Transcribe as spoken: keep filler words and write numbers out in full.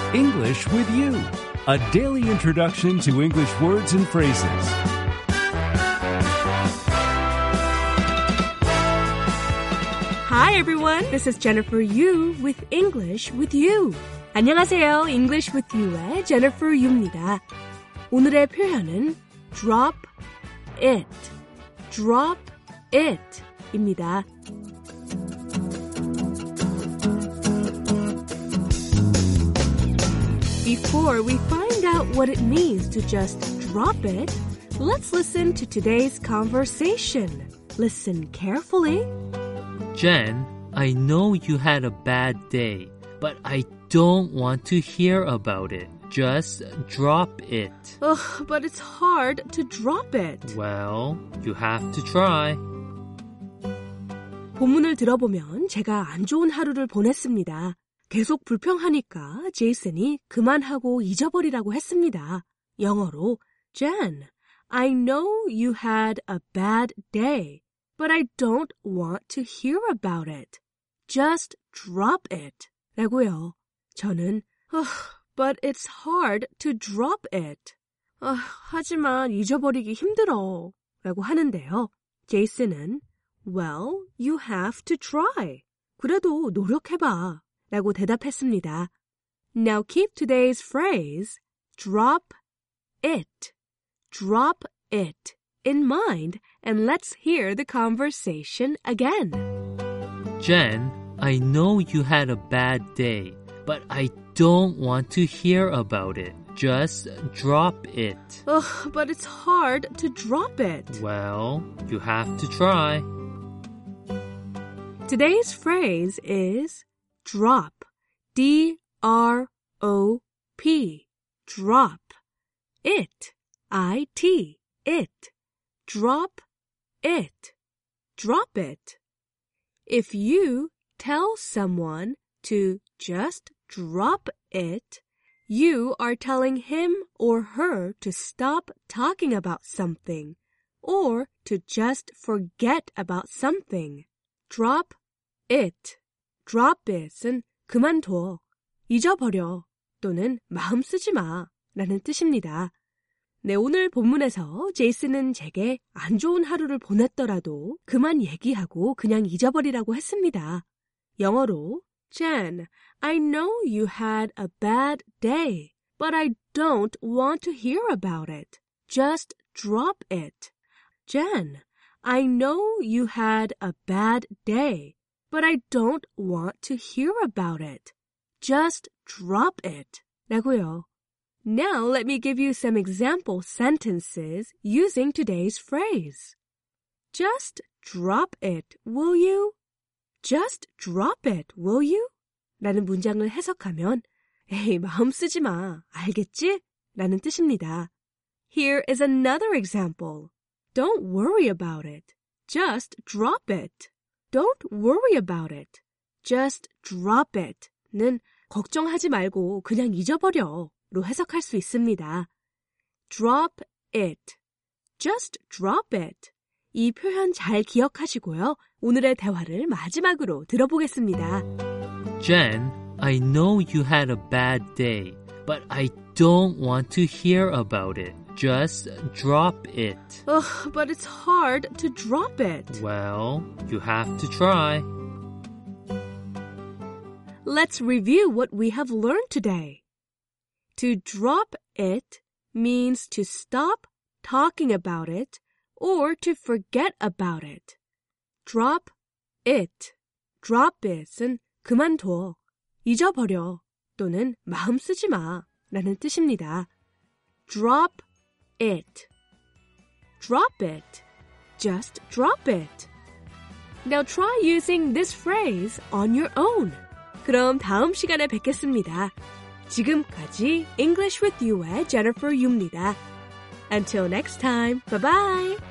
English with You, a daily introduction to English words and phrases. Hi everyone, this is Jennifer Yu with English with You. 안녕하세요, English with You의 Jennifer Yu입니다. 오늘의 표현은 drop it, drop it 입니다. Before we find out what it means to just drop it, let's listen to today's conversation. Listen carefully. Jen, I know you had a bad day, but I don't want to hear about it. Just drop it. Ugh, but it's hard to drop it. Well, you have to try. 본문을 들어보면 제가 안 좋은 하루를 보냈습니다. 계속 불평하니까 제이슨이 그만하고 잊어버리라고 했습니다. 영어로 Jen, I know you had a bad day, but I don't want to hear about it. Just drop it. 라고요. 저는 But it's hard to drop it. 아, 하지만 잊어버리기 힘들어. 라고 하는데요. 제이슨은 Well, you have to try. 그래도 노력해봐. 라고 대답했습니다. Now keep today's phrase, drop it, drop it in mind, and let's hear the conversation again. Jen, I know you had a bad day, but I don't want to hear about it. Just drop it. Ugh, but it's hard to drop it. Well, you have to try. Today's phrase is drop, D R O P, drop, it, I T, it, drop, it, drop it. If you tell someone to just drop it, you are telling him or her to stop talking about something, or to just forget about something. Drop it. Drop it은 그만둬, 잊어버려 또는 마음 쓰지 마 라는 뜻입니다. 네, 오늘 본문에서 제이슨은 제게 안 좋은 하루를 보냈더라도 그만 얘기하고 그냥 잊어버리라고 했습니다. 영어로 Jen, I know you had a bad day, but I don't want to hear about it. Just drop it. Jen, I know you had a bad day, but I don't want to hear about it. Just drop it. 라고요. Now let me give you some example sentences using today's phrase. Just drop it, will you? Just drop it, will you? 라는 문장을 해석하면 에이, 마음 쓰지 마, 알겠지? 라는 뜻입니다. Here is another example. Don't worry about it. Just drop it. Don't worry about it. Just drop it. 는 걱정하지 말고 그냥 잊어버려 로 해석할 수 있습니다. Drop it. Just drop it. 이 표현 잘 기억하시고요. 오늘의 대화를 마지막으로 들어보겠습니다. Jen, I know you had a bad day, but I don't want to hear about it. Just drop it. Ugh, but it's hard to drop it. Well, you have to try. Let's review what we have learned today. To drop it means to stop talking about it or to forget about it. Drop it. Drop it은 그만둬, 잊어버려 또는 마음 쓰지 마 라는 뜻입니다. Drop it. Drop it. Just drop it. Now try using this phrase on your own. 그럼 다음 시간에 뵙겠습니다. 지금까지 English with You의 Jennifer Yu입니다. Until next time, bye-bye!